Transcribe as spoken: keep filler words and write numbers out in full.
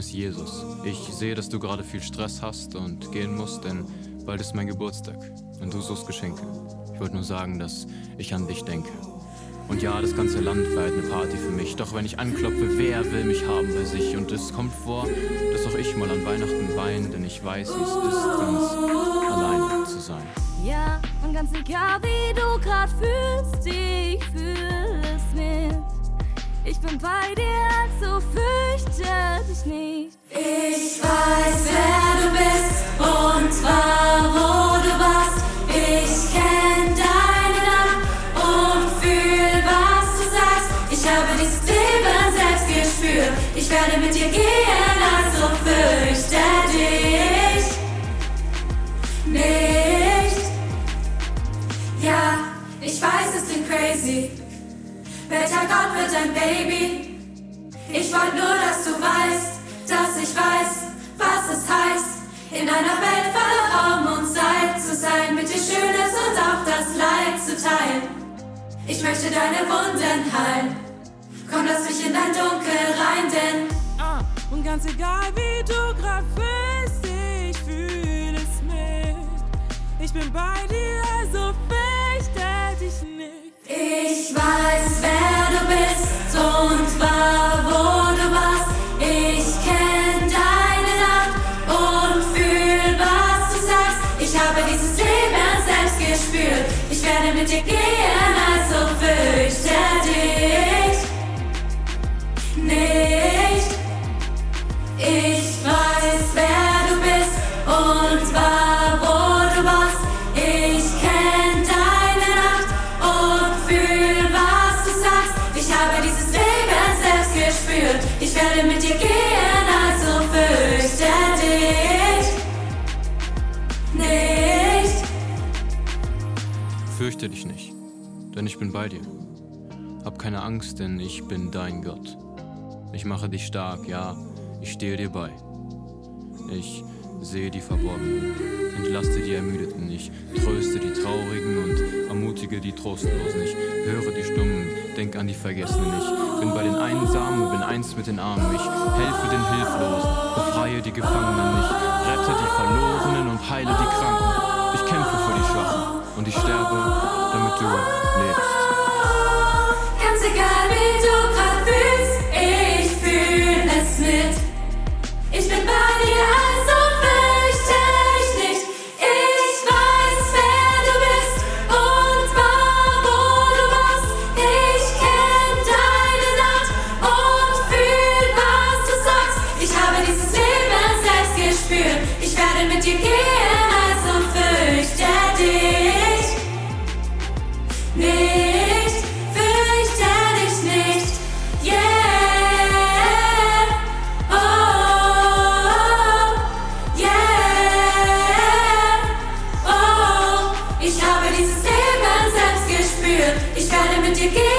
ist Jesus. Ich sehe, dass du gerade viel Stress hast und gehen musst, denn bald ist mein Geburtstag und du suchst Geschenke. Ich wollte nur sagen, dass ich an dich denke. Und ja, das ganze Land feiert eine Party für mich. Doch wenn ich anklopfe, wer will mich haben bei sich? Und es kommt vor, dass auch ich mal an Weihnachten weine, denn ich weiß, wie es ist, ganz alleine zu sein. Ja, und ganz egal, wie du grad fühlst, ich fühle es mit. Ich bin bei dir, also fürchte dich nicht. Ich weiß, wer du bist und war, wo du warst. Ich kenn deine Nacht und fühl, was du sagst. Ich habe dieses Leben selbst gespürt. Ich werde mit dir gehen, also fürchte dich nicht. Ja, ich weiß, es klingt crazy. Welcher Gott wird dein Baby? Ich wollte nur, dass du weißt, dass ich weiß, was es heißt, in einer Welt voller Raum und Zeit zu sein, mit dir Schönes und auch das Leid zu teilen. Ich möchte deine Wunden heilen. Komm, lass mich in dein Dunkel rein, denn ah, und ganz egal, wie du grad fühlst, ich fühle es mit. Ich bin bei dir, also fürchte dich nicht. Ich weiß, wer du bist und war, wo du warst. Ich kenn deine Nacht und fühl, was du sagst. Ich habe dieses Leben selbst gespürt. Ich werde mit dir gehen, also fürchte dich nicht. Ich weiß, wer du bist und war, wo du warst. Ich kenn deine Nacht und fühl, was du sagst. Ich habe dieses Leben selbst gespürt. Ich werde mit dir gehen, also fürchte dich nicht. Fürchte dich nicht, denn ich bin bei dir. Hab keine Angst, denn ich bin dein Gott. Ich mache dich stark, ja, ich stehe dir bei. Ich sehe die Verborgenen, entlaste die Ermüdeten, ich tröste die Traurigen und ermutige die Trostlosen. Ich höre die Stummen, denk an die Vergessenen. Ich bin bei den Einsamen und bin eins mit den Armen. Ich helfe den Hilflosen, befreie die Gefangenen. Ich rette die Verlorenen und heile die Kranken. Ich kämpfe für die Schwachen und ich sterbe, damit du lebst. Ganz egal, wie du grad fühlst, ich fühl es mit. Ich bin bei dir, also fürchte dich nicht. Ich weiß, wer du bist und war, wo du warst. Ich kenn deine Nacht und fühl, was du sagst. Ich habe dieses Leben selbst gespürt. Ich werde mit dir gehen, also fürchte dich nicht. Fürchte dich nicht. Yeah. Ich habe dieses Leben selbst gespürt. Ich werde mit dir gehen.